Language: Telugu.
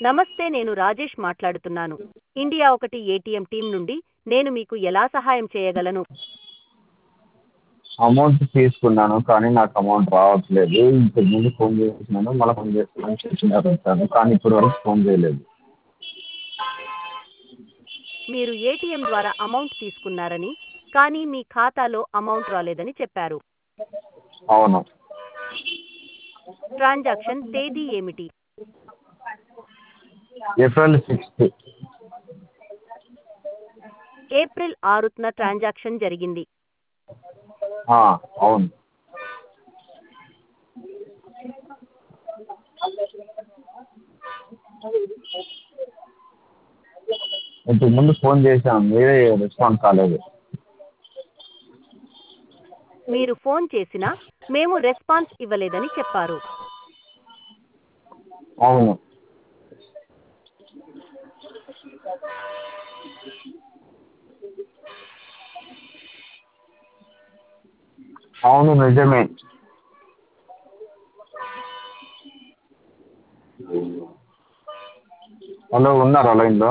నమస్తే, నేను రాజేష్ మాట్లాడుతున్నాను. ఇండియా ఒకటి ఏటీఎం టీం నుండి. నేను మీకు ఎలా సహాయం చేయగలను? అమౌంట్ తీసుకున్నాను కానీ నాకు అమౌంట్ రావట్లేదు. ఇంతకుముందు ఫోన్ చేసినాను, మళ్ళీ ఫోన్ చేస్తున్నాను చెప్పినారు కానీ ఇప్పటి వరకు ఫోన్ చేయలేదు. మీరు ఏటీఎం ద్వారా అమౌంట్ తీసుకున్నారని, కానీ మీ ఖాతాలో అమౌంట్ రాలేదని చెప్పారు. అవును. ట్రాన్సాక్షన్ తేదీ ఏమిటి? April 6th. ఏప్రిల్ 6న ట్రాన్సాక్షన్ జరిగింది. అవును. ఇంతకుముందు ఫోన్ చేశాను, మీరే రెస్పాన్స్ కాలేదు. మీరు ఫోన్ చేసినా మేము రెస్పాన్స్ ఇవ్వలేదని చెప్పారు. అవును. అవును నిజమే. హలో, ఉన్నారా లైన్లో?